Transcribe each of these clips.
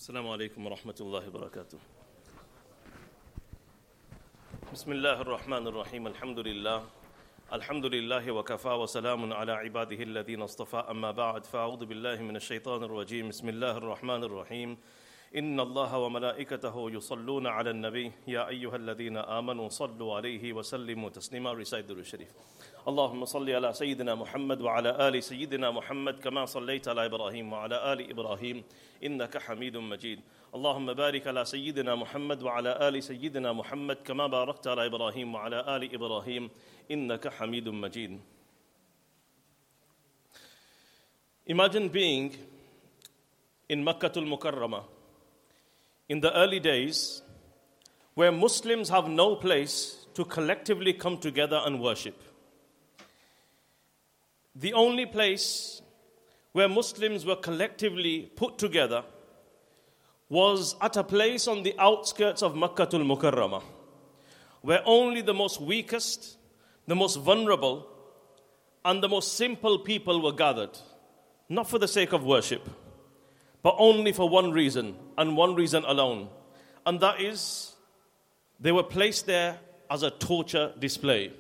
Assalamu alaikum wa rahmatullahi wa barakatuh. Bismillahir Rahmanir Rahim. Alhamdulillah. Alhamdulillahi wa kafa wa salamun ala ibadihi alladhina istafa amma ba'd. Fa'udhu billahi minash shaitanir rajim. Bismillahir Rahmanir Rahim. Inna Allaha wa malaikatahu yusalluna ala an-nabi ya ayyuhalladhina amanu sallu alayhi wa sallimu taslima. Recite the Sharif. اللهم صل على سيدنا محمد وعلى آل سيدنا محمد كما صليت على إبراهيم وعلى آل إبراهيم إنك حميد مجيد اللهم بارك على سيدنا محمد وعلى آل سيدنا محمد كما باركت على إبراهيم وعلى آل إبراهيم إنك حميد مجيد. Imagine being in Makkah al-Mukarramah in the early days where Muslims have no place to collectively come together and worship. The only place where Muslims were collectively put together was at a place on the outskirts of Makkah al-Mukarramah, where only the most weakest, the most vulnerable, and the most simple people were gathered, not for the sake of worship, but only for one reason, and one reason alone, and that is they were placed there as a torture display.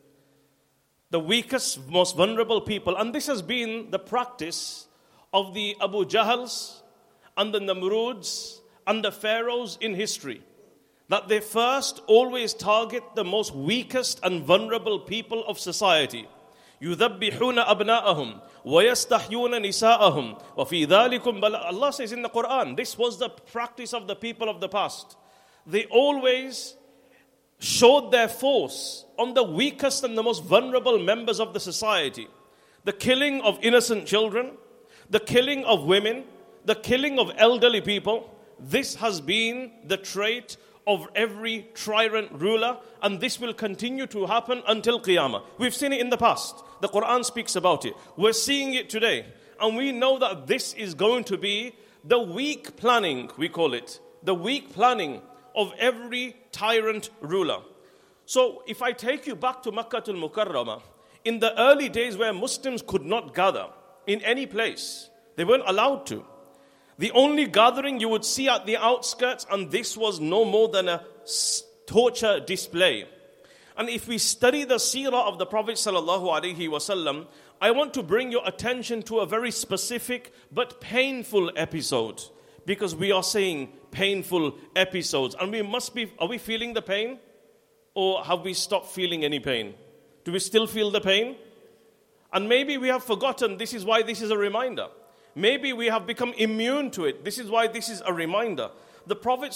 The weakest, most vulnerable people. And this has been the practice of the Abu Jahals and the Namruds and the pharaohs in history. That they first always target the most weakest and vulnerable people of society. يُذَبِّحُونَ أَبْنَاءَهُمْ وَيَسْتَحْيُونَ نِسَاءَهُمْ وَفِي ذَلِكُمْ Allah says in the Quran, this was the practice of the people of the past. They always showed their force on the weakest and the most vulnerable members of the society. The killing of innocent children, the killing of women, the killing of elderly people. This has been the trait of every tyrant ruler, and this will continue to happen until Qiyamah. We've seen it in the past. The Quran speaks about it. We're seeing it today. And we know that this is going to be the weak planning, we call it. The weak planning of every tyrant ruler. So if I take you back to Makkah al-Mukarramah, in the early days where Muslims could not gather in any place, they weren't allowed to. The only gathering you would see at the outskirts, and this was no more than a torture display. And if we study the seerah of the Prophet ﷺ, I want to bring your attention to a very specific but painful episode. Because we are saying painful episodes. And are we feeling the pain? Or have we stopped feeling any pain? Do we still feel the pain? And maybe we have forgotten, this is why this is a reminder. Maybe we have become immune to it. This is why this is a reminder. The Prophet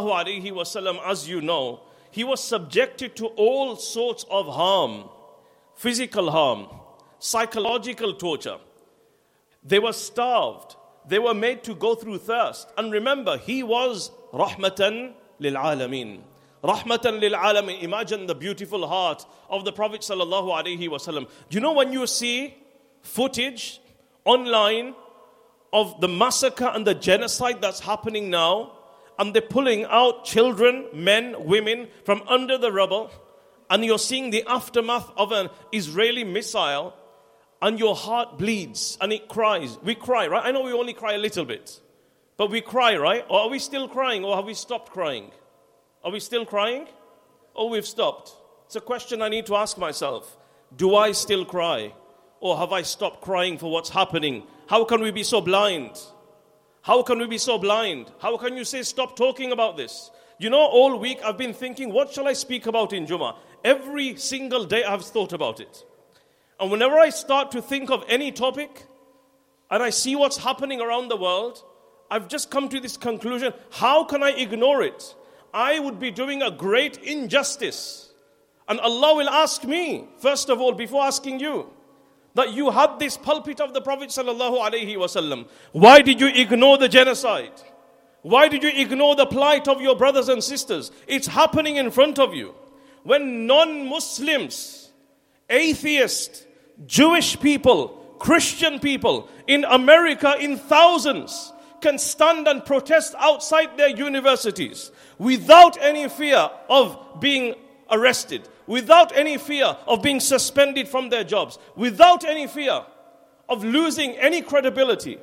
ﷺ, as you know, he was subjected to all sorts of harm. Physical harm, psychological torture. They were starved. They were made to go through thirst. And remember, he was rahmatan lil alameen. Rahmatan lil alameen. Imagine the beautiful heart of the Prophet sallallahu alaihi wasallam. Do you know when you see footage online of the massacre and the genocide that's happening now, and they're pulling out children, men, women from under the rubble, and you're seeing the aftermath of an Israeli missile, and your heart bleeds and it cries. We cry, right? I know we only cry a little bit. But we cry, right? Or are we still crying? Or have we stopped crying? Are we still crying? Or we've stopped? It's a question I need to ask myself. Do I still cry? Or have I stopped crying for what's happening? How can we be so blind? How can we be so blind? How can you say stop talking about this? You know, all week I've been thinking, what shall I speak about in Jummah? Every single day I've thought about it. And whenever I start to think of any topic, and I see what's happening around the world, I've just come to this conclusion, how can I ignore it? I would be doing a great injustice. And Allah will ask me, first of all, before asking you, that you had this pulpit of the Prophet ﷺ. Why did you ignore the genocide? Why did you ignore the plight of your brothers and sisters? It's happening in front of you. When non-Muslims, atheists, Jewish people, Christian people in America in thousands can stand and protest outside their universities without any fear of being arrested, without any fear of being suspended from their jobs, without any fear of losing any credibility.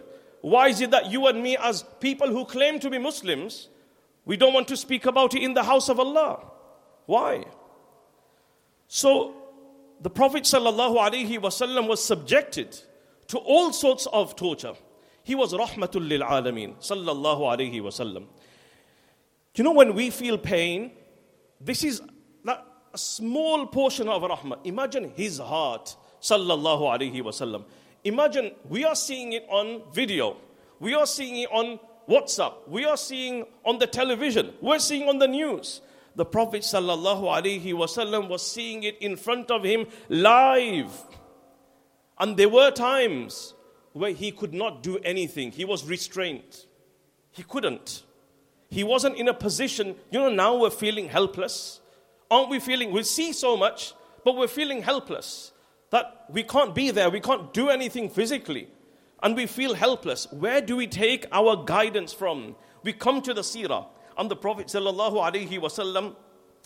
Why is it that you and me, as people who claim to be Muslims, we don't want to speak about it in the house of Allah? Why? So, the Prophet ﷺ was subjected to all sorts of torture. He was rahmatul lil alameen, sallallahu alayhi wasallam. You know, when we feel pain, this is a small portion of rahmah. Imagine his heart, sallallahu alayhi wasallam. Imagine, we are seeing it on video. We are seeing it on WhatsApp. We are seeing on the television. We're seeing on the news. The Prophet sallallahu alaihi wasallam was seeing it in front of him live. And there were times where he could not do anything. He was restrained. He couldn't. He wasn't in a position, now we're feeling helpless. Aren't we feeling, we see so much, but we're feeling helpless. That we can't be there, we can't do anything physically. And we feel helpless. Where do we take our guidance from? We come to the seerah. And the Prophet ﷺ,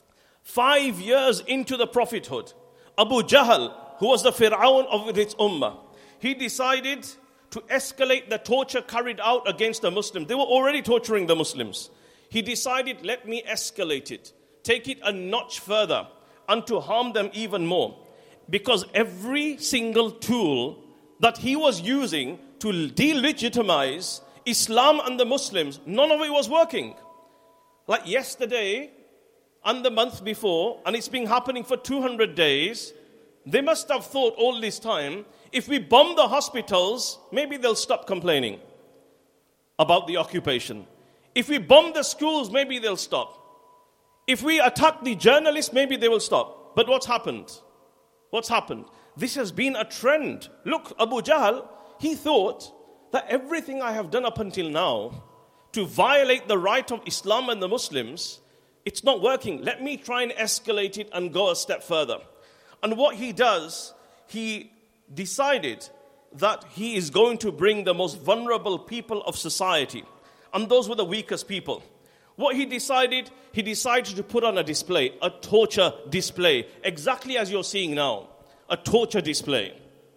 5 years into the prophethood, Abu Jahl, who was the Fir'aun of its ummah, he decided to escalate the torture carried out against the Muslims. They were already torturing the Muslims. He decided, let me escalate it, take it a notch further, and to harm them even more. Because every single tool that he was using to delegitimize Islam and the Muslims, none of it was working. Like yesterday and the month before, and it's been happening for 200 days, they must have thought all this time, if we bomb the hospitals, maybe they'll stop complaining about the occupation. If we bomb the schools, maybe they'll stop. If we attack the journalists, maybe they will stop. But what's happened? What's happened? This has been a trend. Look, Abu Jahl, he thought that everything I have done up until now to violate the right of Islam and the Muslims, it's not working. Let me try and escalate it and go a step further. And what he does, he decided that he is going to bring the most vulnerable people of society. And those were the weakest people. What he decided to put on a display, a torture display, exactly as you're seeing now, a torture display.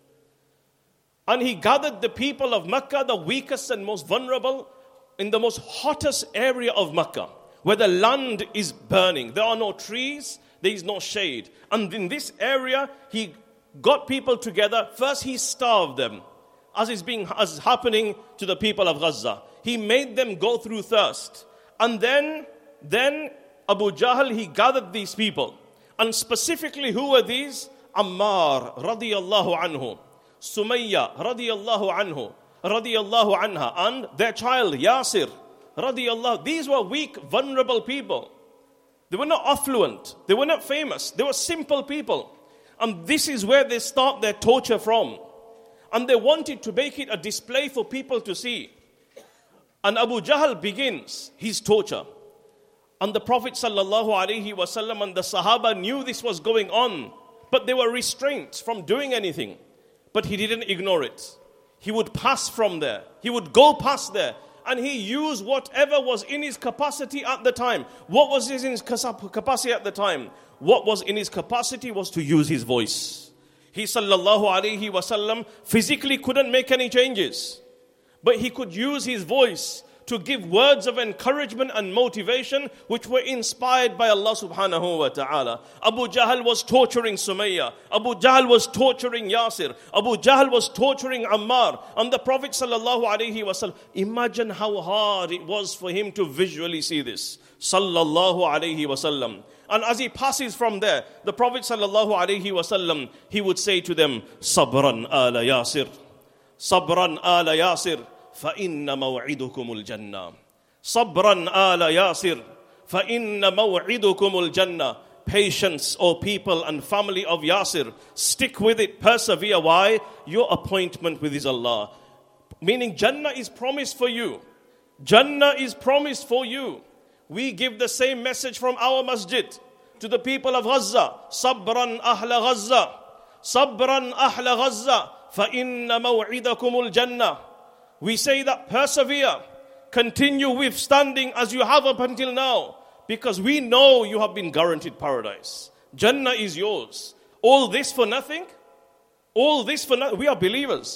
And he gathered the people of Mecca, the weakest and most vulnerable, in the most hottest area of Mecca, where the land is burning. There are no trees, there is no shade. And in this area, he got people together. First, he starved them, as is happening to the people of Gaza. He made them go through thirst. And then Abu Jahl, he gathered these people. And specifically, who were these? Ammar, radiyallahu anhu. Sumayya, radiyallahu anhu. Radiyallahu anha. And their child, Yasir, radiyallahu. These were weak, vulnerable people. They were not affluent. They were not famous. They were simple people. And this is where they start their torture from. And they wanted to make it a display for people to see. And Abu Jahl begins his torture. And the Prophet ﷺ and the Sahaba knew this was going on, but they were restrained from doing anything. But he didn't ignore it. He would pass from there. He would go past there. And he used whatever was in his capacity at the time. What was in his capacity at the time? What was in his capacity was to use his voice. He ﷺ physically couldn't make any changes. But he could use his voice to give words of encouragement and motivation which were inspired by Allah subhanahu wa ta'ala. Abu Jahl was torturing Sumayya. Abu Jahl was torturing Yasir. Abu Jahl was torturing Ammar. And the Prophet sallallahu alaihi wasallam, imagine how hard it was for him to visually see this. Sallallahu alaihi wasallam. And as he passes from there, the Prophet sallallahu alaihi wasallam, he would say to them, Sabran ala Yasir. Sabran ala Yasir. فَإِنَّ مَوْعِدُكُمُ الْجَنَّةِ صَبْرًا آلَ يَاسِرٍ فَإِنَّ مَوْعِدُكُمُ الْجَنَّةِ Patience, O people and family of Yasir. Stick with it, persevere. Why? Your appointment with is Allah. Meaning Jannah is promised for you. Jannah is promised for you. We give the same message from our masjid to the people of Gaza. صَبْرًا أَهْلَ غَزَّةِ صَبْرًا أَهْلَ غَزَّةِ فَإِنَّ مَوْعِدَكُمُ الْجَنَّةِ We say that persevere, continue withstanding as you have up until now, because we know you have been guaranteed paradise. Jannah is yours. All this for nothing? All this for nothing? We are believers.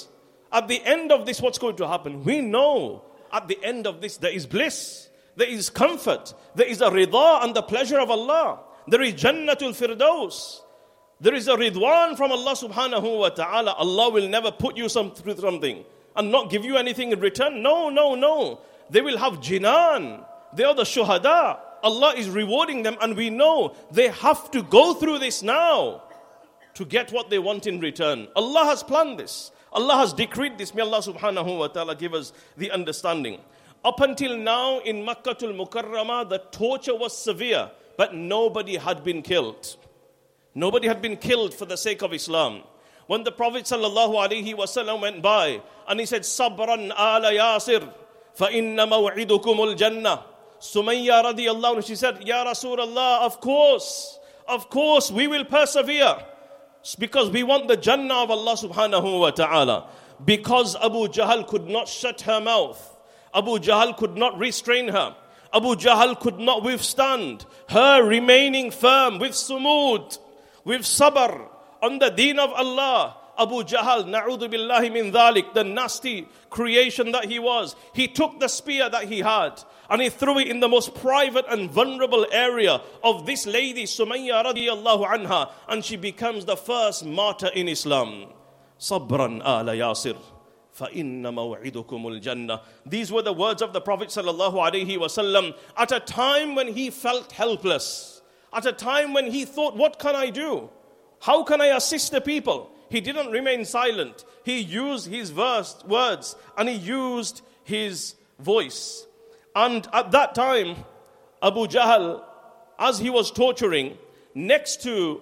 At the end of this, what's going to happen? We know at the end of this, there is bliss, there is comfort, there is a rida and the pleasure of Allah. There is Jannatul Firdaus. There is a ridwan from Allah subhanahu wa ta'ala. Allah will never put you through something and not give you anything in return. No. They will have jinan. They are the shuhada. Allah is rewarding them, and we know they have to go through this now to get what they want in return. Allah has planned this. Allah has decreed this. May Allah subhanahu wa ta'ala give us the understanding. Up until now in Makkatul Mukarramah, the torture was severe, but nobody had been killed. Nobody had been killed for the sake of Islam. When the Prophet sallallahu alaihi wasallam went by and he said, Sabran ala Yasir, fa inna maw'idukumul jannah. Sumayya radiyallahu anha, she said, Ya Rasulullah, of course, we will persevere. Because we want the Jannah of Allah subhanahu wa ta'ala. Because Abu Jahl could not shut her mouth. Abu Jahl could not restrain her. Abu Jahl could not withstand her remaining firm with sumud, with sabr on the deen of Allah. Abu Jahl, na'udhu billahi min dhalik, the nasty creation that he was, he took the spear that he had and he threw it in the most private and vulnerable area of this lady, Sumayya radiyallahu anha, and she becomes the first martyr in Islam. Sabran ala Yasir, fa inna maw'idukumul jannah. These were the words of the Prophet sallallahu alaihi wasallam at a time when he felt helpless, at a time when he thought, what can I do? How can I assist the people? He didn't remain silent. He used his words and he used his voice. And at that time, Abu Jahl, as he was torturing, next to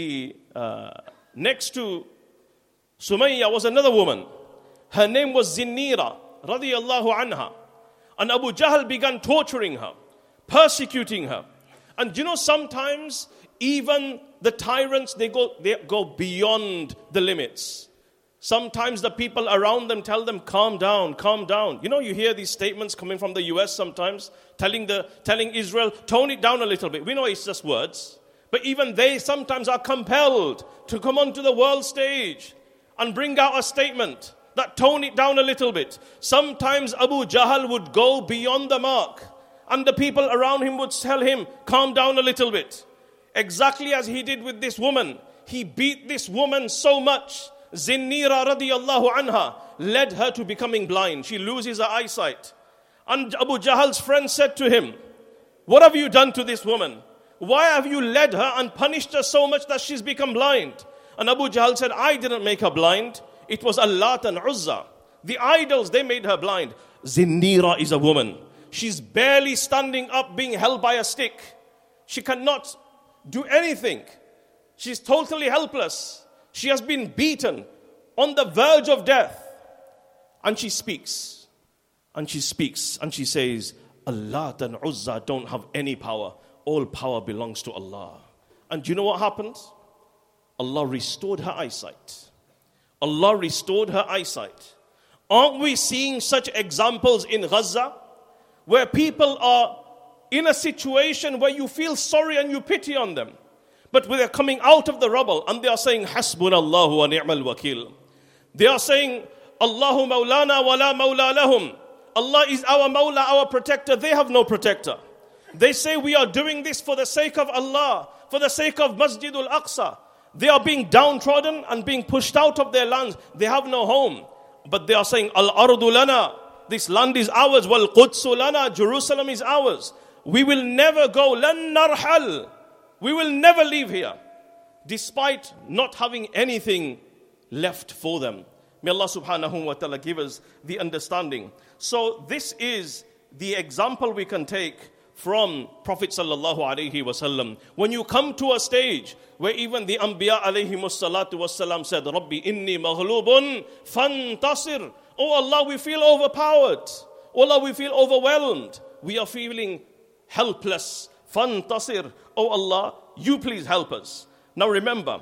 Sumayya was another woman. Her name was Zinnira radiyallahu anha. And Abu Jahl began torturing her, persecuting her. And you know, sometimes even the tyrants, they go beyond the limits. Sometimes the people around them tell them, calm down, calm down. You know, you hear these statements coming from the US sometimes, telling Israel, tone it down a little bit. We know it's just words. But even they sometimes are compelled to come onto the world stage and bring out a statement that tone it down a little bit. Sometimes Abu Jahl would go beyond the mark, and the people around him would tell him, calm down a little bit. Exactly as he did with this woman. He beat this woman so much. Zinnira radiyallahu anha led her to becoming blind. She loses her eyesight. And Abu Jahl's friend said to him, what have you done to this woman? Why have you led her and punished her so much that she's become blind? And Abu Jahl said, I didn't make her blind. It was Allat and Uzza. The idols, they made her blind. Zinnira is a woman. She's barely standing up, being held by a stick. She cannot do anything. She's totally helpless. She has been beaten on the verge of death. And she speaks. And she speaks. And she says, Allah and Uzza don't have any power. All power belongs to Allah. And do you know what happened? Allah restored her eyesight. Allah restored her eyesight. Aren't we seeing such examples in Gaza? Where people are in a situation where you feel sorry and you pity on them. But when they're coming out of the rubble and they are saying, Hasbunallahu wa ni'mal wakil. They are saying, Allahu maulana wa la maula lahum. Allah is our Mawla, our protector. They have no protector. They say we are doing this for the sake of Allah, for the sake of Masjidul Aqsa. They are being downtrodden and being pushed out of their lands. They have no home. But they are saying, Al-ardu lana. This land is ours. Wal Qudsu lana. Jerusalem is ours. We will never go. Lan narhal. We will never leave here. Despite not having anything left for them. May Allah subhanahu wa ta'ala give us the understanding. So this is the example we can take from Prophet sallallahu alaihi wasallam. When you come to a stage where even the Anbiya alayhi musallatu wassalam said, Rabbi inni maghlubun fantasir. Oh Allah, we feel overpowered. Oh Allah, we feel overwhelmed. We are feeling helpless. Fantasir. Oh Allah, you please help us. Now remember,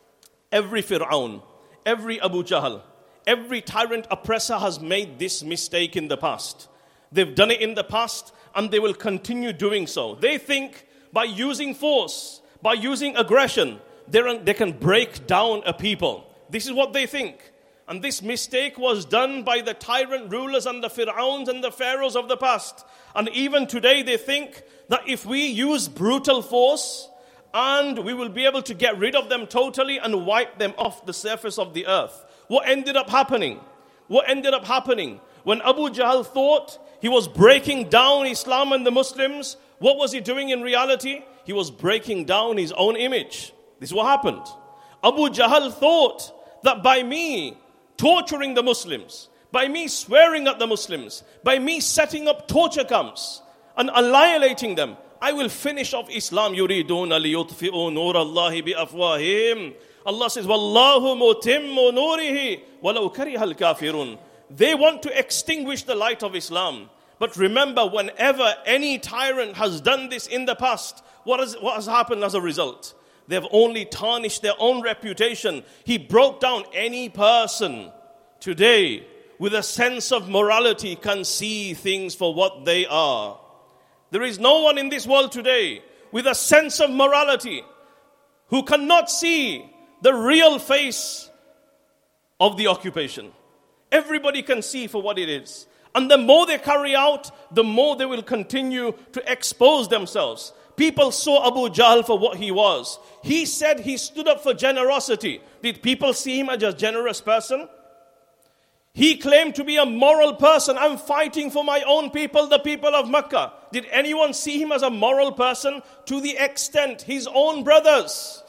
every Fir'aun, every Abu Jahl, every tyrant oppressor has made this mistake in the past. They've done it in the past and they will continue doing so. They think by using force, by using aggression, they can break down a people. This is what they think. And this mistake was done by the tyrant rulers and the Fir'auns and the Pharaohs of the past. And even today they think that if we use brutal force, and we will be able to get rid of them totally and wipe them off the surface of the earth. What ended up happening? When Abu Jahl thought he was breaking down Islam and the Muslims, what was he doing in reality? He was breaking down his own image. This is what happened. Abu Jahl thought that by me torturing the Muslims, by me swearing at the Muslims, by me setting up torture camps and annihilating them, I will finish off Islam. يُرِيدُونَ لِيُطْفِئُوا نُورَ اللَّهِ بِأَفْوَاهِهِمْ. Allah says, وَاللَّهُ مُتِمُّ نُورِهِ وَلَوْ كَرِهَ الْكَافِرُونَ. They want to extinguish the light of Islam. But remember, whenever any tyrant has done this in the past, what has happened as a result? They have only tarnished their own reputation. He broke down. Any person today with a sense of morality can see things for what they are. There is no one in this world today with a sense of morality who cannot see the real face of the occupation. Everybody can see for what it is. And the more they carry out, the more they will continue to expose themselves. People saw Abu Jahl for what he was. He said he stood up for generosity. Did people see him as a generous person? He claimed to be a moral person. I'm fighting for my own people, the people of Mecca. Did anyone see him as a moral person? To the extent his own brothers,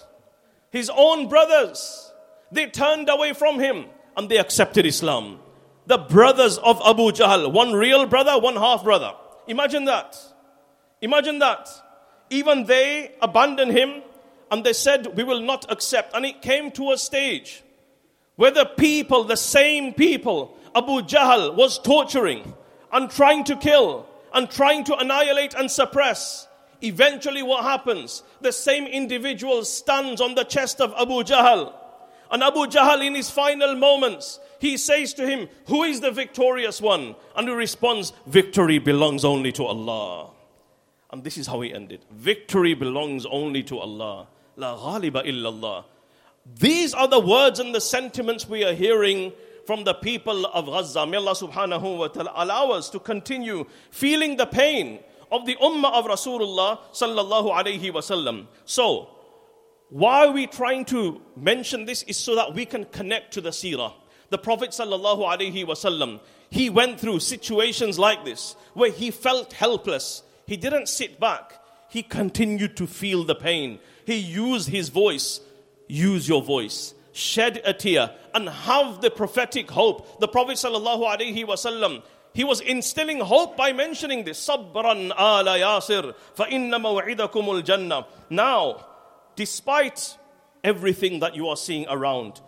they turned away from him and they accepted Islam. The brothers of Abu Jahl, one real brother, one half brother. Imagine that. Even they abandoned him and they said, we will not accept. And it came to a stage where the same people, Abu Jahl was torturing and trying to kill and trying to annihilate and suppress. Eventually what happens? The same individual stands on the chest of Abu Jahl. And Abu Jahl in his final moments, he says to him, who is the victorious one? And he responds, victory belongs only to Allah. And this is how he ended. Victory belongs only to Allah. La ghaliba illallah. These are the words and the sentiments we are hearing from the people of Gaza. May Allah subhanahu wa ta'ala allow us to continue feeling the pain of the ummah of Rasulullah sallallahu alayhi wa sallam. So, why are we trying to mention this is so that we can connect to the seerah. The Prophet sallallahu alayhi wa sallam, he went through situations like this where he felt helpless. He didn't sit back. He continued to feel the pain. He used his voice. Use your voice. Shed a tear and have the prophetic hope. The Prophet sallallahu alaihi wasallam, he was instilling hope by mentioning this. Sabran ala Yasir, fa inna maw'idakumul jannah. Now, despite everything that you are seeing around,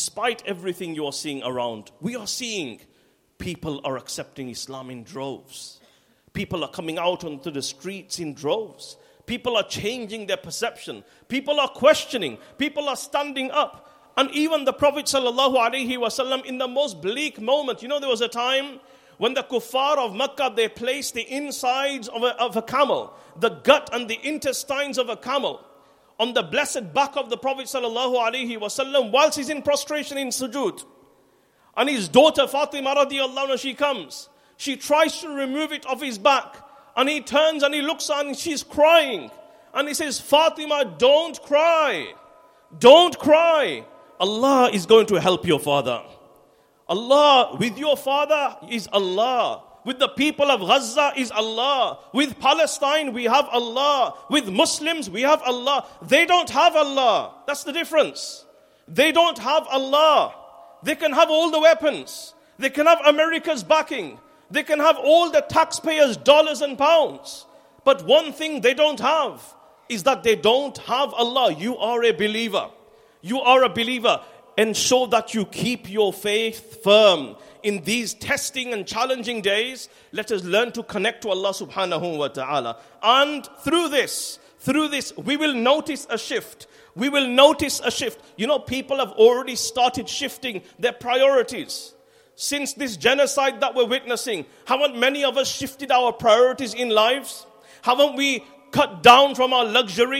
we are seeing people are accepting Islam in droves. People are coming out onto the streets in droves. People are changing their perception. People are questioning. People are standing up. And even the Prophet ﷺ in the most bleak moment, there was a time when the kuffar of Mecca, they placed the insides of a camel, the gut and the intestines of a camel, on the blessed back of the Prophet ﷺ whilst he's in prostration in sujood. And his daughter Fatima radiallahu anha, she comes. She tries to remove it off his back. And he turns and he looks at her and she's crying. And he says, Fatima, don't cry. Don't cry. Allah is going to help your father. Allah, with your father is Allah. With the people of Gaza is Allah. With Palestine we have Allah. With Muslims we have Allah. They don't have Allah. That's the difference. They don't have Allah. They can have all the weapons. They can have America's backing. They can have all the taxpayers' dollars and pounds. But one thing they don't have is that they don't have Allah. You are a believer. You are a believer. Ensure that you keep your faith firm. In these testing and challenging days, let us learn to connect to Allah subhanahu wa ta'ala. And through this, we will notice a shift. People have already started shifting their priorities. Since this genocide that we're witnessing, haven't many of us shifted our priorities in lives? Haven't we cut down from our luxuries?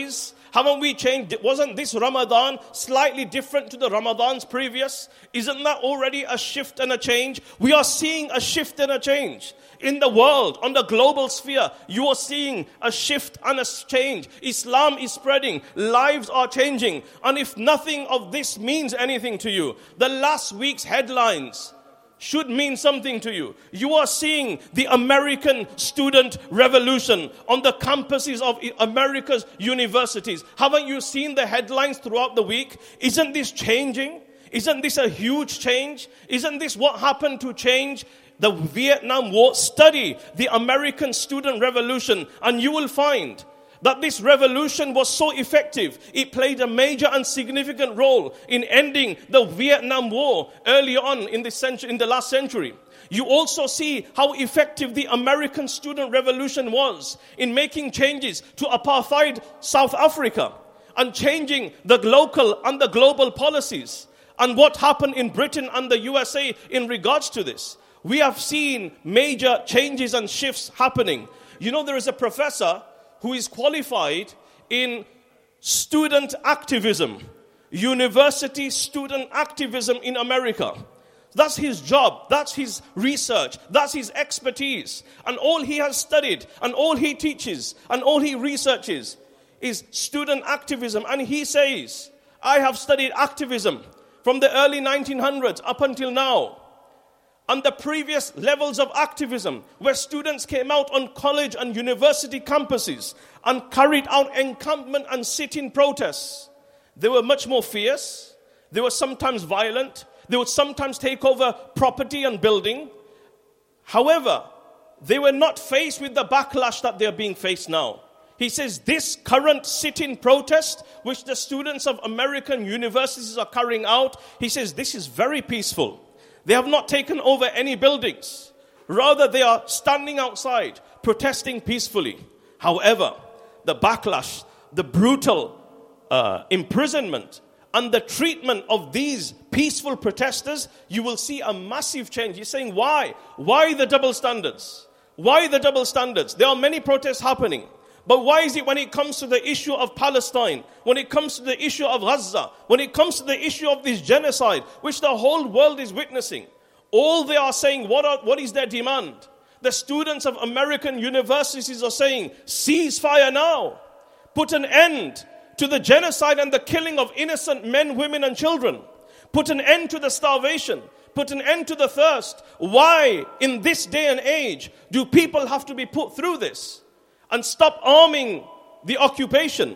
Haven't we changed? Wasn't this Ramadan slightly different to the Ramadans previous? Isn't that already a shift and a change? We are seeing a shift and a change. In the world, on the global sphere, you are seeing a shift and a change. Islam is spreading. Lives are changing. And if nothing of this means anything to you, the last week's headlines should mean something to you. You are seeing the American student revolution on the campuses of America's universities. Haven't you seen the headlines throughout the week? Isn't this changing? Isn't this a huge change? Isn't this what happened to change the Vietnam War? Study the American student revolution and you will find that this revolution was so effective. It played a major and significant role in ending the Vietnam War early on in the last century. You also see how effective the American student revolution was in making changes to apartheid South Africa and changing the local and the global policies. And what happened in Britain and the USA in regards to this. We have seen major changes and shifts happening. You know, there is a professor who is qualified in student activism, university student activism in America. That's his job, that's his research, that's his expertise. And all he has studied, and all he teaches, and all he researches is student activism. And he says, I have studied activism from the early 1900s up until now. And the previous levels of activism, where students came out on college and university campuses and carried out encampment and sit-in protests, they were much more fierce. They were sometimes violent. They would sometimes take over property and building. However, they were not faced with the backlash that they are being faced now. He says this current sit-in protest, which the students of American universities are carrying out, he says this is very peaceful. They have not taken over any buildings. Rather, they are standing outside, protesting peacefully. However, the backlash, the brutal imprisonment, and the treatment of these peaceful protesters, you will see a massive change. He's saying, why? Why the double standards? Why the double standards? There are many protests happening. But why is it when it comes to the issue of Palestine, when it comes to the issue of Gaza, when it comes to the issue of this genocide, which the whole world is witnessing, all they are saying, what is their demand? The students of American universities are saying, ceasefire now. Put an end to the genocide and the killing of innocent men, women and children. Put an end to the starvation. Put an end to the thirst. Why, in this day and age, do people have to be put through this? And stop arming the occupation.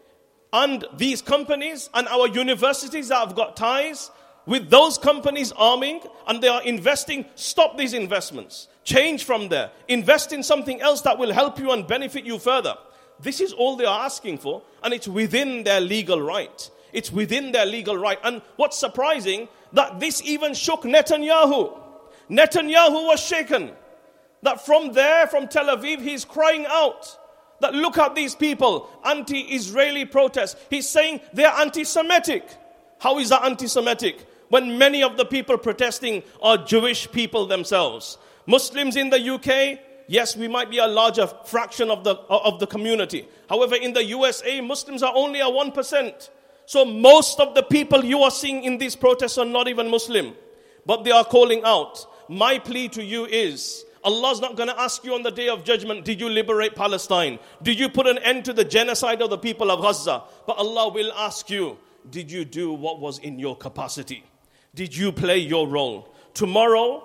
And these companies and our universities that have got ties with those companies arming and they are investing, stop these investments. Change from there. Invest in something else that will help you and benefit you further. This is all they are asking for, and it's within their legal right. It's within their legal right. And what's surprising, that this even shook Netanyahu. Netanyahu was shaken. That from there, from Tel Aviv, he's crying out that look at these people, anti-Israeli protests. He's saying they're anti-Semitic. How is that anti-Semitic? When many of the people protesting are Jewish people themselves. Muslims in the UK, yes, we might be a larger fraction of the community. However, in the USA, Muslims are only a 1%. So most of the people you are seeing in these protests are not even Muslim. But they are calling out. My plea to you is, Allah's not going to ask you on the day of judgment, did you liberate Palestine? Did you put an end to the genocide of the people of Gaza? But Allah will ask you, did you do what was in your capacity? Did you play your role? Tomorrow,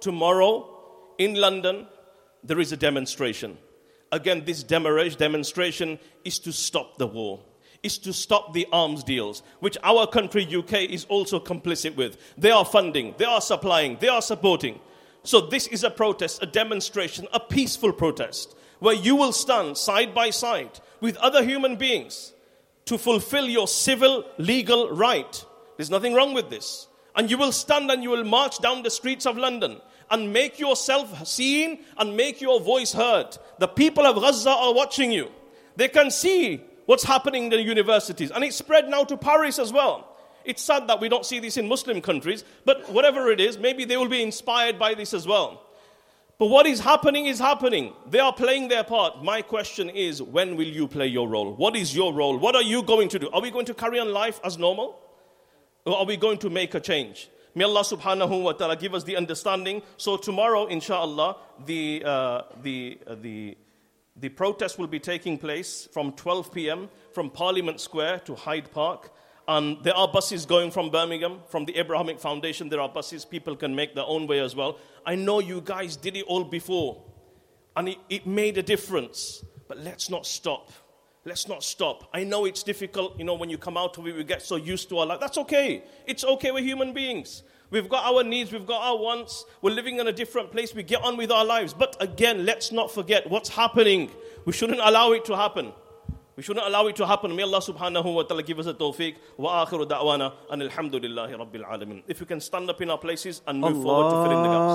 in London, there is a demonstration. Again, this demonstration is to stop the war. Is to stop the arms deals, which our country, UK, is also complicit with. They are funding, they are supplying, they are supporting. So this is a protest, a demonstration, a peaceful protest, where you will stand side by side with other human beings to fulfill your civil, legal right. There's nothing wrong with this. And you will stand and you will march down the streets of London and make yourself seen and make your voice heard. The people of Gaza are watching you. They can see what's happening in the universities. And it's spread now to Paris as well. It's sad that we don't see this in Muslim countries, but whatever it is, maybe they will be inspired by this as well. But what is happening is happening. They are playing their part. My question is, when will you play your role? What is your role? What are you going to do? Are we going to carry on life as normal? Or are we going to make a change? May Allah subhanahu wa ta'ala give us the understanding. So tomorrow, inshallah, the protest will be taking place from 12 p.m. from Parliament Square to Hyde Park. And there are buses going from Birmingham, from the Abrahamic Foundation. There are buses. People can make their own way as well. I know you guys did it all before. And it made a difference. But let's not stop. Let's not stop. I know it's difficult, when you come out of it, we get so used to our life. That's okay. It's okay, we're human beings. We've got our needs, we've got our wants. We're living in a different place. We get on with our lives. But again, let's not forget what's happening. We shouldn't allow it to happen. We shouldn't allow it to happen. May Allah subhanahu wa ta'ala give us a tawfiq. Wa akhiru da'wana and alhamdulillahi rabbil alameen. If you can stand up in our places and move forward to fill in the gaps.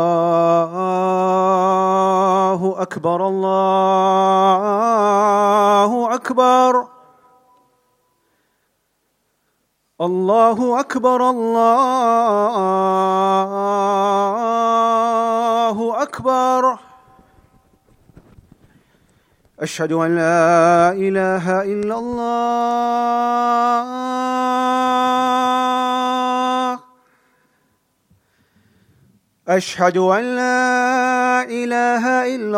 Allahu Akbar, Allahu Akbar. Allahu Akbar, Allahu Akbar. أشهد أن لا إله إلا الله. أشهد أن لا إله إلا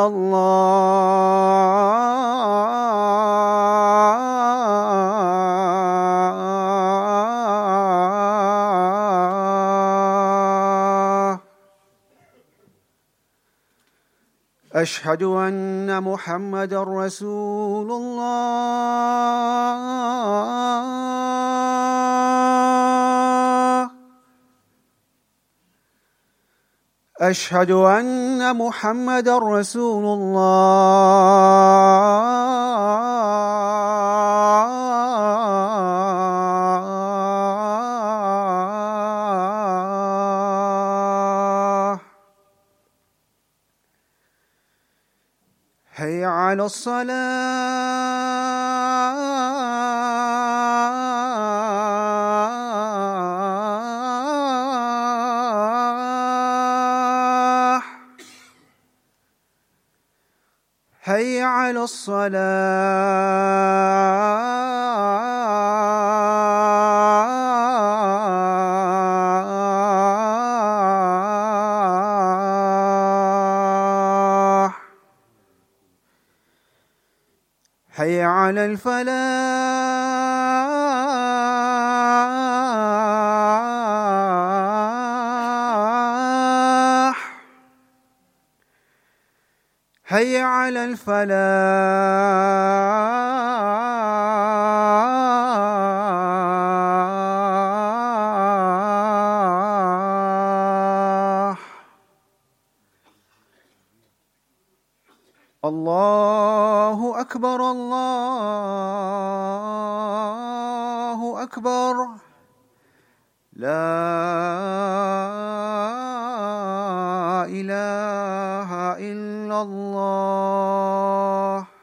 الله. أشهد أن محمد رسول الله. أشهد أن محمد رسول الله. هيا على الصلاة. هيا على الصلاة. هيا على الفلاح. هيا على الفلاح. الله أكبر، الله أكبر. لا إله إلا الله.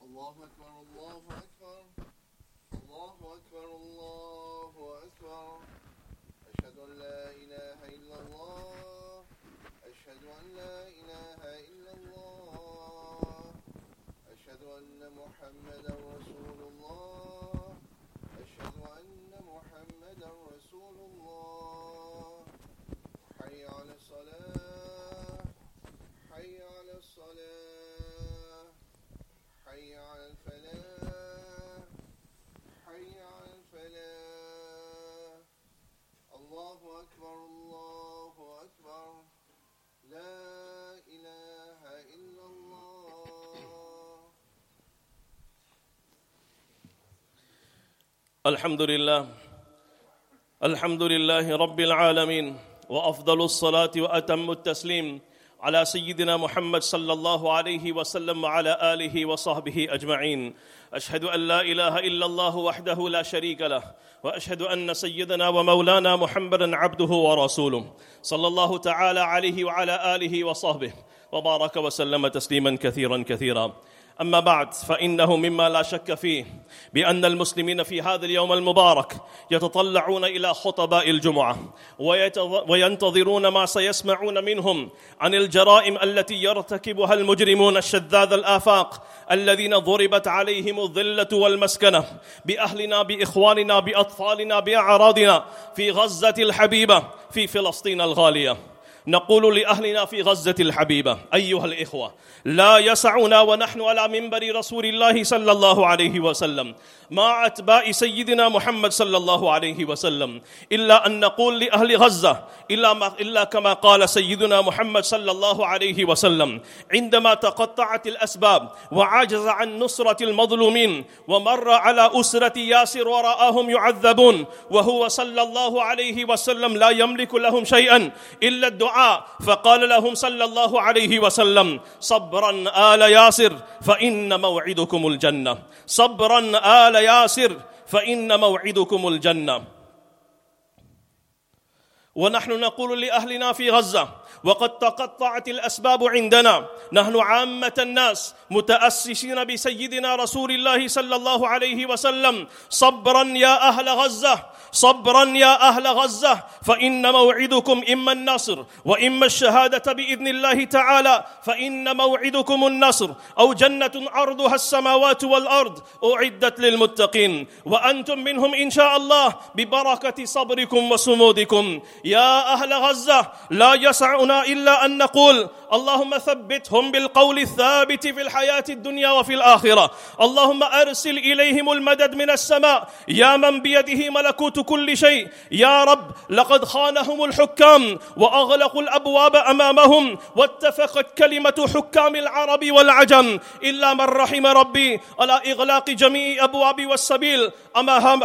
الله أكبر الله أكبر الله أكبر الله أكبر أشهد أن لا إله إلا الله أشهد أن لا إله إلا الله أشهد أن محمدا رسول الله أشهد أن محمدا رسول الله حي على الصلاة حي على الصلاة حي على الفلاح حي على الفلاح الله أكبر الله أكبر لا إله إلا الله. الحمد لله رب العالمين، وأفضل الصلاة وأتم التسليم على سيدنا محمد صلى الله عليه وسلم وعلى آله وصحبه أجمعين. أشهد أن لا إله إلا الله وحده لا شريك له، وأشهد أن سيدنا ومولانا محمدا عبده ورسوله صلى الله تعالى عليه وعلى آله وصحبه وبارك وسلم تسليما كثيرا كثيرا. أما بعد، فإنه مما لا شك فيه بأن المسلمين في هذا اليوم المبارك يتطلعون إلى خطباء الجمعة وينتظرون ما سيسمعون منهم عن الجرائم التي يرتكبها المجرمون الشذاذ الآفاق الذين ضربت عليهم الذلة والمسكنة بأهلنا بإخواننا بأطفالنا بأعراضنا في غزة الحبيبة في فلسطين الغالية. نقول لأهلنا في غزة الحبيبة: أيها الإخوة، لا يسعنا ونحن على منبر رسول الله صلى الله عليه وسلم مع أتباع سيدنا محمد صلى الله عليه وسلم إلا أن نقول لأهل غزة إلا كما قال سيدنا محمد صلى الله عليه وسلم عندما تقطعت الأسباب وعجز عن نصرة المظلومين ومر على أسرة ياسر ورآهم يعذبون وهو صلى الله عليه وسلم لا يملك لهم شيئا إلا الدعاء، فقال لهم صلى الله عليه وسلم: صبرا آل ياسر فإن موعدكم الجنة، صبرا آل ياسر فإن موعدكم الجنة. ونحن نقول لأهلنا في غزة وقد تقطعت الأسباب عندنا، نحن عامة الناس متأسسين بسيدنا رسول الله صلى الله عليه وسلم: صبرا يا أهل غزة، صبرا يا أهل غزة، فإن موعدكم إما النصر وإما الشهادة بإذن الله تعالى، فإن موعدكم النصر أو جنة عرضها السماوات والأرض أعدت للمتقين، وأنتم منهم إن شاء الله ببركة صبركم وصمودكم. يا أهل غزة، لا يسعنا إلا أن نقول: اللهم ثبتهم بالقول الثابت في الحياة الدنيا وفي الآخرة، اللهم أرسل إليهم المدد من السماء يا من بيده ملكوت كل شيء. يا رب، لقد خانهم الحكام وأغلقوا الأبواب أمامهم، واتفقت كلمة حكام العرب والعجم إلا من رحم ربي على إغلاق جميع أبواب والسبيل أمام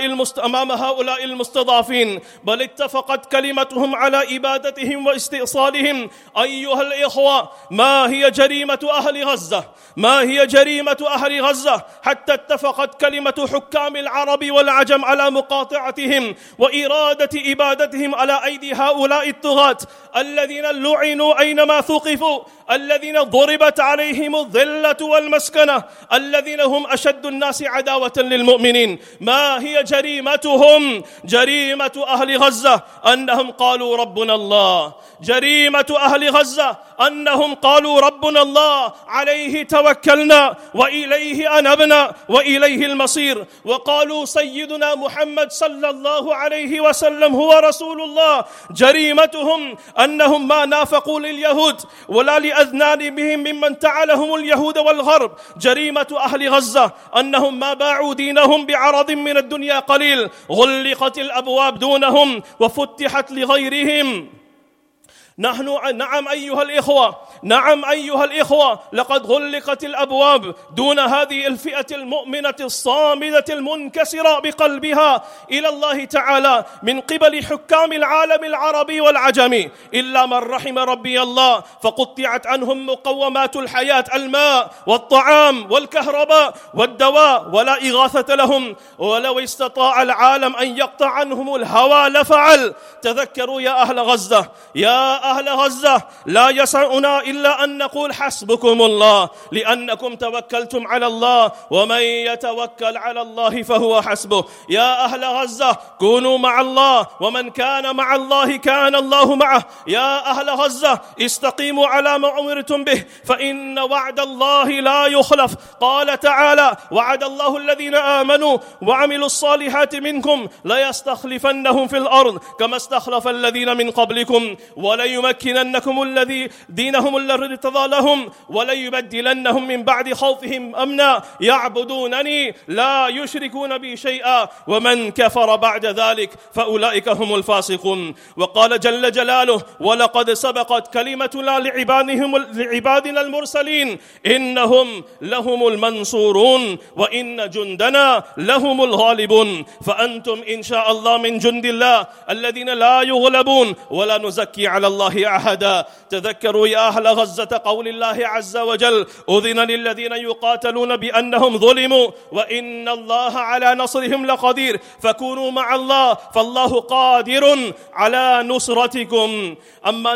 هؤلاء المستضعفين، بل اتفقت كلمتهم على إبادتهم واستئصالهم. أيها الإخوة، ما هي جريمة أهل غزة؟ ما هي جريمة أهل غزة حتى اتفقت كلمة حكام العرب والعجم على مقاطعتهم وإرادة إبادتهم على أيدي هؤلاء الطغاة الذين لعنوا أينما ثقفوا، الذين ضربت عليهم الذلة والمسكنة، الذين هم أشد الناس عداوة للمؤمنين؟ ما هي جريمتهم؟ جريمة أهل غزة أنهم قالوا ربنا الله، جريمة أهل غزة أنهم قالوا ربنا الله، عليه توكلنا وإليه أنبنا وإليه المصير، وقالوا سيدنا محمد صلى الله عليه وسلم هو رسول الله. جريمتهم أنهم ما نافقوا لليهود ولا لأذنان بهم ممن تعالهم اليهود والغرب. جريمة أهل غزة أنهم ما باعوا دينهم بعرض من الدنيا قليل، غلقت الأبواب دونهم وفتحت لغيرهم. نعم أيها الإخوة، لقد غلقت الأبواب دون هذه الفئة المؤمنة الصامدة المنكسرة بقلبها إلى الله تعالى من قبل حكام العالم العربي والعجمي، إلا من رحم ربي الله، فقطعت عنهم مقومات الحياة: الماء والطعام والكهرباء والدواء، ولا إغاثة لهم. ولو استطاع العالم أن يقطع عنهم الهوى لفعل. تذكروا يا أهل غزة، يا أهل غزة لا يسعنا إلا أن نقول حسبكم الله، لأنكم توكلتم على الله، ومن يتوكل على الله فهو حسبه. يا أهل غزة كونوا مع الله، ومن كان مع الله كان الله معه. يا أهل غزة استقيموا على ما أمرتم به، فإن وعد الله لا يخلف. قال تعالى: وعد الله الذين آمنوا وعملوا الصالحات منكم ليستخلفنهم في الأرض كما استخلف الذين من قبلكم وليمكننكم الذي دينهم الذي ارتضى لهم وليبدلنهم من بعد خوفهم أمنا يعبدونني لا يشركون بي شيئا ومن كفر بعد ذلك فأولئك هم الفاسقون. وقال جل جلاله: ولقد سبقت كلمتنا لعبادنا المرسلين إنهم لهم المنصورون وإن جندنا لهم الغالبون. فأنتم إن شاء الله من جند الله الذين لا يغلبون، ولا نزكي على الله أحدا. تذكروا يا أهل غزة قول الله عز وجل: أذن للذين يقاتلون بأنهم ظلموا وإن الله على نصرهم لقدير. فكونوا مع الله فالله قادر على نصرتكم. أما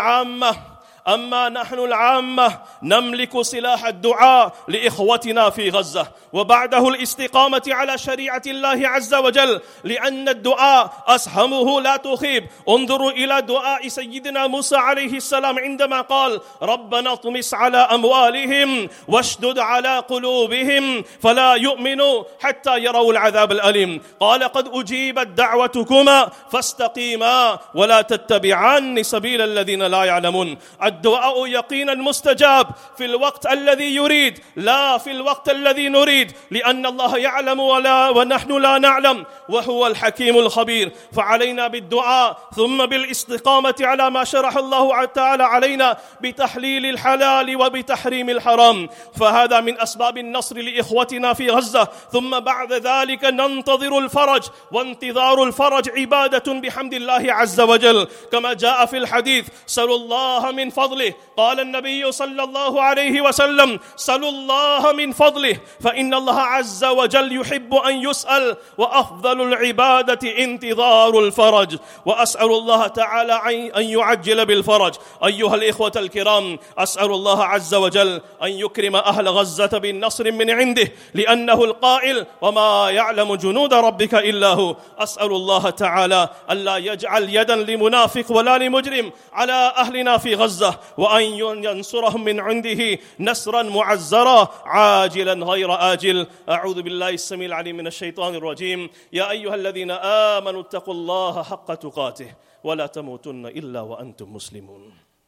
نحن العامة نملك سلاح الدعاء لإخوتنا في غزة، وبعده الاستقامة على شريعة الله عز وجل، لأن الدعاء أسهمه لا تخيب. انظروا إلى دعاء سيدنا موسى عليه السلام عندما قال: ربنا اطمس على أموالهم واشدد على قلوبهم فلا يؤمنوا حتى يروا العذاب الأليم. قال: قد أجيبت دعوتكما فاستقيما ولا تتبعان سبيل الذين لا يعلمون. الدعاء يقينا مستجاب في الوقت الذي يريد، لا في الوقت الذي نريد، لأن الله يعلم ونحن لا نعلم، وهو الحكيم الخبير. فعلينا بالدعاء ثم بالاستقامة على ما شرح الله تعالى علينا بتحليل الحلال وبتحريم الحرام، فهذا من أسباب النصر لإخوتنا في غزة. ثم بعد ذلك ننتظر الفرج، وانتظار الفرج عبادة بحمد الله عز وجل، كما جاء في الحديث: سلوا الله من فضله. قال النبي صلى الله عليه وسلم: سلوا الله من فضله، فإن الله عز وجل يحب أن يسأل، وأفضل العبادة انتظار الفرج. وأسأل الله تعالى أن يعجل بالفرج. أيها الإخوة الكرام، أسأل الله عز وجل أن يكرم أهل غزة بالنصر من عنده، لأنه القائل: وما يعلم جنود ربك إلا هو. أسأل الله تعالى ألا يجعل يدا لمنافق ولا لمجرم على أهلنا في غزة، وأن ينصرهم من عنده نصرا معزرا عاجلا غير آجل. أعوذ بالله السميع العليم من الشيطان الرجيم. يا أيها الذين آمنوا اتقوا الله حق تقاته ولا تموتن إلا وأنتم مسلمون.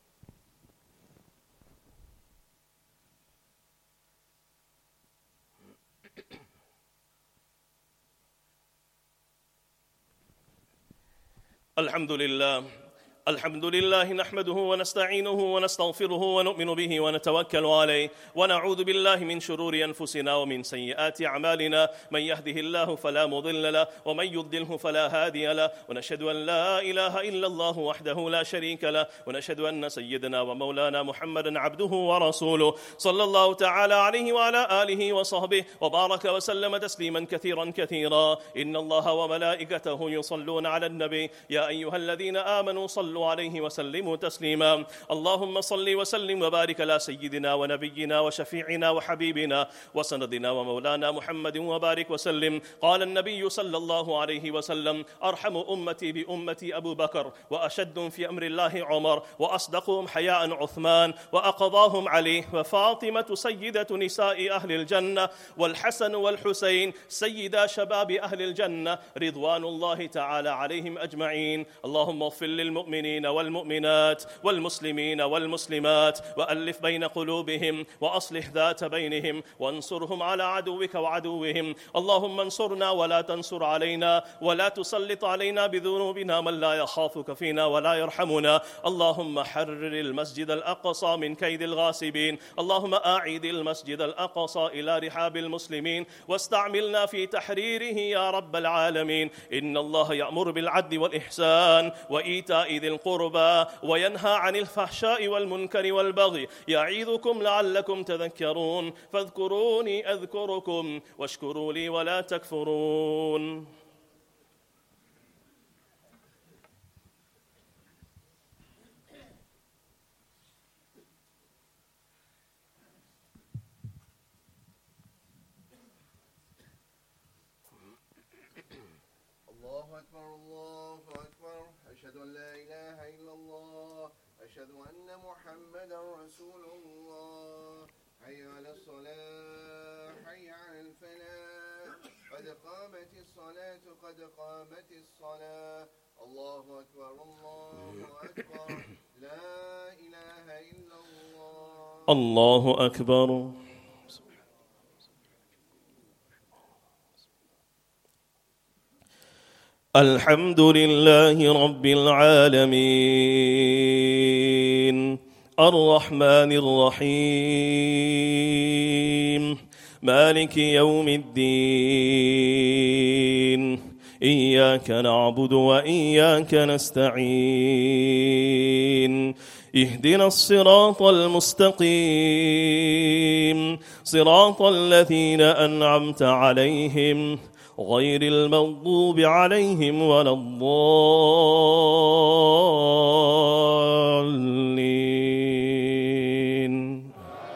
الحمد لله نحمده ونستعينه ونستغفره ونؤمن به ونتوكل عليه، ونعوذ بالله من شرور أنفسنا ومن سيئات أعمالنا. من يهده الله فلا مضل له ومن يضلله فلا هادي له، ونشهد أن لا إله إلا الله وحده لا شريك له، ونشهد أن سيدنا ومولانا محمدا عبده ورسوله، صلى الله تعالى عليه وعلى آله وصحبه وبارك وسلم تسليما كثيرا كثيرا. إن الله وملائكته يصلون على النبي يا أيها الذين آمنوا صلوا عليه وسلموا تسليما. اللهم صل وسلم وبارك على سيدنا ونبينا وشفيعنا وحبيبنا وسندنا ومولانا محمد وبارك وسلم. قال النبي صلى الله عليه وسلم: أرحم أمتي بأمتي أبو بكر، وأشد في أمر الله عمر، وأصدقهم حياء عثمان، وأقضاهم علي، وفاطمة سيدة نساء أهل الجنة، والحسن والحسين سيدا شباب أهل الجنة رضوان الله تعالى عليهم أجمعين. اللهم اغفر للمؤمنين والمؤمنات والمسلمين والمسلمات، وألف بين قلوبهم، وأصلح ذات بينهم، وانصرهم على عدوك وعدوهم. اللهم انصرنا ولا تنصر علينا، ولا تسلط علينا بذنوبنا من لا يخافك فينا ولا يرحمنا. اللهم حرر المسجد الأقصى من كيد الغاصبين. اللهم أعيد المسجد الأقصى إلى رحاب المسلمين، واستعملنا في تحريره يا رب العالمين. إن الله يأمر بالعدل والإحسان وإيتاء ذي القربى وينهى عن الفحشاء والمنكر والبغي، يعظكم لعلكم تذكرون. فاذكروني أذكركم واشكروا لي ولا تكفرون. الله أكبر الله أكبر أشهد أن لا إله إلا الله أشهد أن محمدا رسول الله حي على الصلاة حي على الفلاح قد قامت الصلاة قد قامت الصلاة الله أكبر الله أكبر لا إله إلا الله الله أكبر. الحمد لله رب العالمين الرحمن الرحيم مالك يوم الدين إياك نعبد وإياك نستعين اهدنا الصراط المستقيم صراط الذين أنعمت عليهم غير المغضوب عليهم ولا الضالين.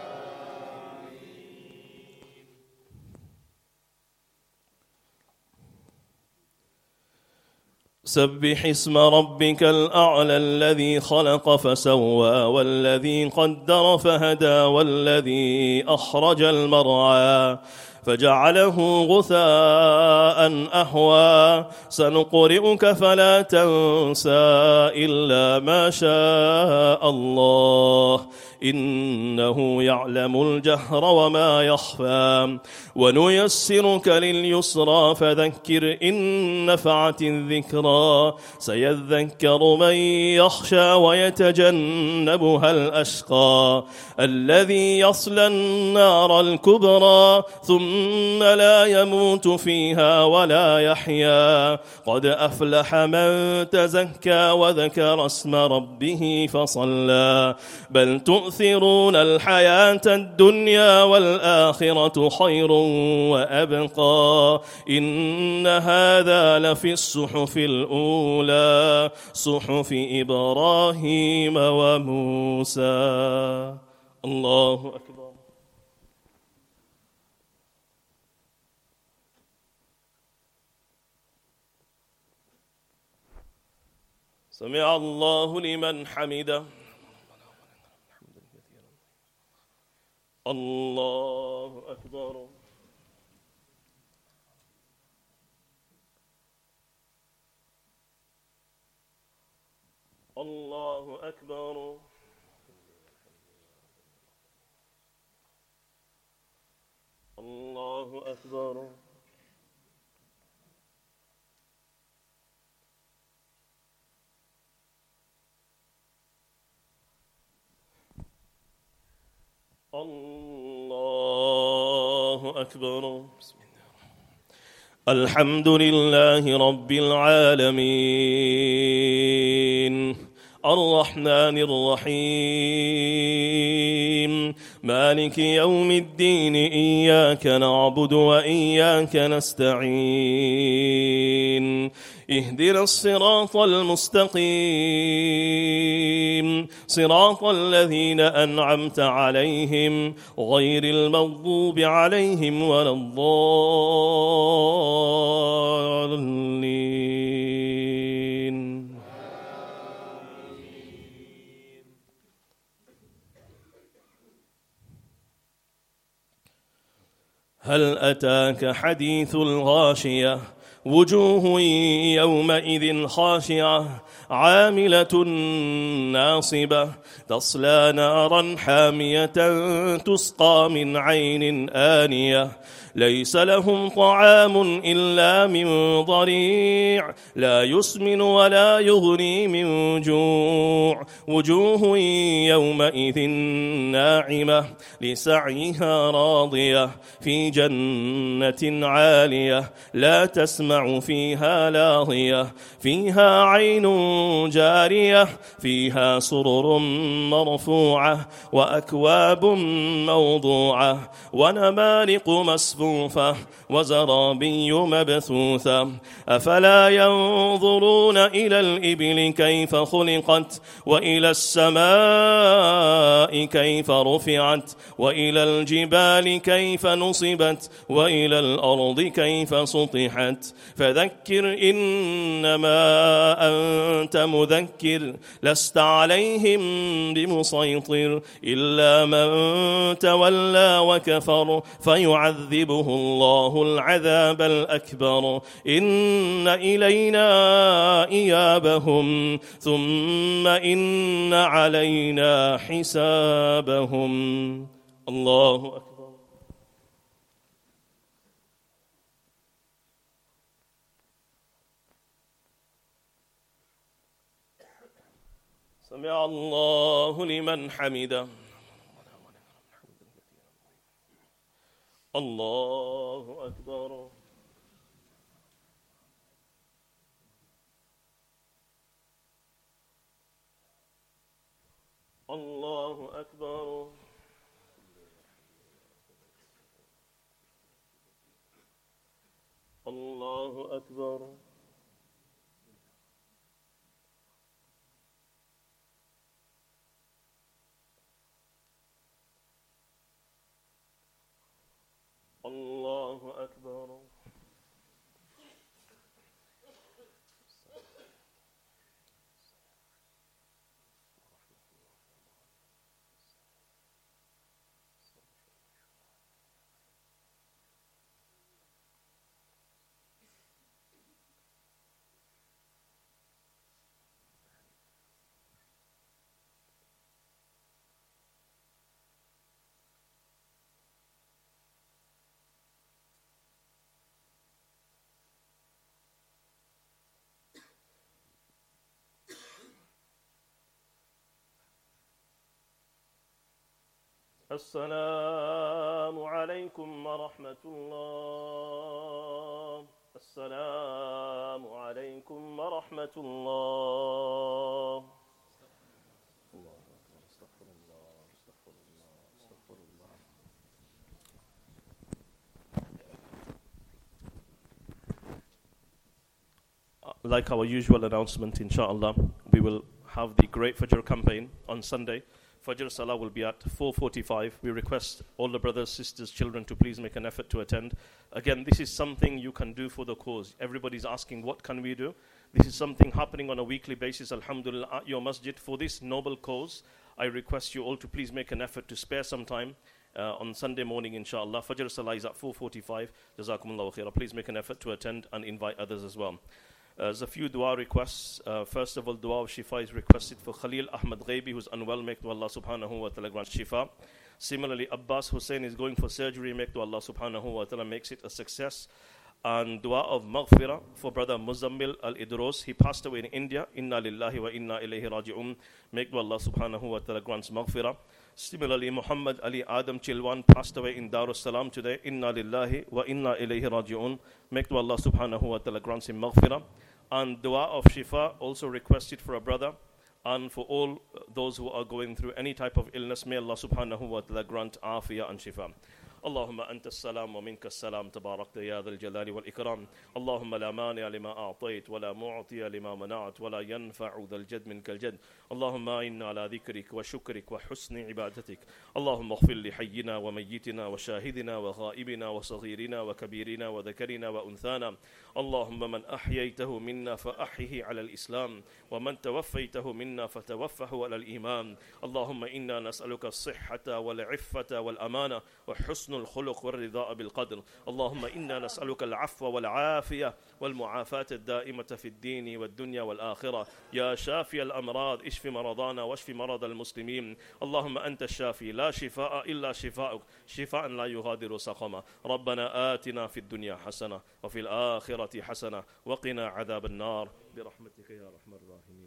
سبح اسم ربك الأعلى الذي خلق فسوى والذي قدر فهدى والذي أخرج المرعى فجعله غثاء أحوى سنقرئك فلا تنسى إلا ما شاء الله إنه يعلم الجهر وما يخفى ونيسرك لليسرى فذكر إن نفعت الذكرى سيذكر من يخشى ويتجنبها الأشقى الذي يصلى النار الكبرى ثم لا يموت فيها ولا يحيا قد أفلح من تزكى وذكر اسم ربه فصلى بل تؤثرون الحياة الدنيا والآخرة خير وأبقى إن هذا لفي الصحف الأولى صحف إبراهيم وموسى. الله أكبر. سمع الله لمن حمده. الله أكبر. الله أكبر. الله أكبر. الله أكبر. الحمد لله رب العالمين الرحمن الرحيم مالك يوم الدين إياك نعبد وإياك نستعين اهدنا الصراط المستقيم صراط الذين أنعمت عليهم غير المغضوب عليهم ولا الضالين. هل أتاك حديث الغاشية وجوه يومئذ خاشعة عاملة ناصبة تصلى نارا حامية تسقى من عين آنية ليس لهم طعام إلا من ضريع لا يسمن ولا يغني من جوع وجوه يومئذ ناعمة لسعيها راضية في جنة عالية لا تسمع فيها لاغية فيها عين جارية فيها سرر مرفوعة وأكواب موضوعة ونمارق مصفوفة مصفوفة وزرابي مبثوثة أفلا ينظرون إلى الإبل كيف خلقت وإلى السماء كيف رفعت وإلى الجبال كيف نصبت وإلى الأرض كيف سطحت فذكر إنما أنت مذكر لست عليهم بمسيطر إلا من تولى وكفر فيعذبه الله العذاب الأكبر إن إلينا إيابهم ثم إن علينا حسابهم. الله أكبر. سمع الله لمن حمده. الله أكبر. الله أكبر. الله أكبر. الله أكبر. السلام عليكم ورحمة الله. السلام عليكم ورحمة الله. الله أكبر. استغفر الله. استغفر الله. استغفر الله. Like our usual announcement, inshallah, we will have the Great Fajr campaign on Sunday. Fajr Salah will be at 4:45. We request all the brothers, sisters, children to please make an effort to attend. Again, this is something you can do for the cause. Everybody's asking, what can we do? This is something happening on a weekly basis, alhamdulillah, at your masjid for this noble cause. I request you all to please make an effort to spare some time on Sunday morning, inshallah. Fajr Salah is at 4:45. Jazakumullahu khairah. Please make an effort to attend and invite others as well. There's a few dua requests. First of all, dua of shifa is requested for Khalil Ahmad Ghaibi, who's unwell. Make to Allah subhanahu wa ta'ala grant shifa. Similarly, Abbas Hussein is going for surgery. Make to Allah subhanahu wa ta'ala makes it a success. And dua of maghfirah for brother Muzammil Al-Idros. He passed away in India. Inna lillahi wa inna ilayhi raji'un. Make to Allah subhanahu wa ta'ala grants maghfirah. Similarly, Muhammad Ali Adam Chilwan passed away in Darussalam today. Inna lillahi wa inna ilayhi raji'un. Make to Allah subhanahu wa ta'ala grants him maghfirah. And dua of shifa also requested for a brother and for all those who are going through any type of illness. May Allah subhanahu wa ta'ala grant afiyah and shifa. اللهم أنت السلام ومنك السلام تباركت يا ذا الجلال والإكرام. اللهم لا مانع لما أعطيت ولا معطي لما منعت ولا ينفع ذا الجد منك الجد. اللهم إنا على ذكرك وشكرك وحسن عبادتك. اللهم اغفر لحينا وميتنا وشاهدنا وغائبنا وصغيرنا وكبيرنا وذكرنا وأنثانا. اللهم من أحييته منا فأحيه على الإسلام ومن توفيته منا فتوفه على الإيمان. اللهم إنا نسألك الصحة والعفة والأمانة وحسن الخلق والرضاء بالقدر. اللهم إنا نسألك العفو والعافية والمعافاة الدائمة في الدين والدنيا والآخرة. يا شافي الأمراض اشف مرضانا واشف مرضى المسلمين. اللهم أنت الشافي لا شفاء إلا شفاءك شفاء لا يغادر سقما. ربنا آتنا في الدنيا حسنة وفي الآخرة حسنة وقنا عذاب النار برحمتك يا أرحم الراحمين.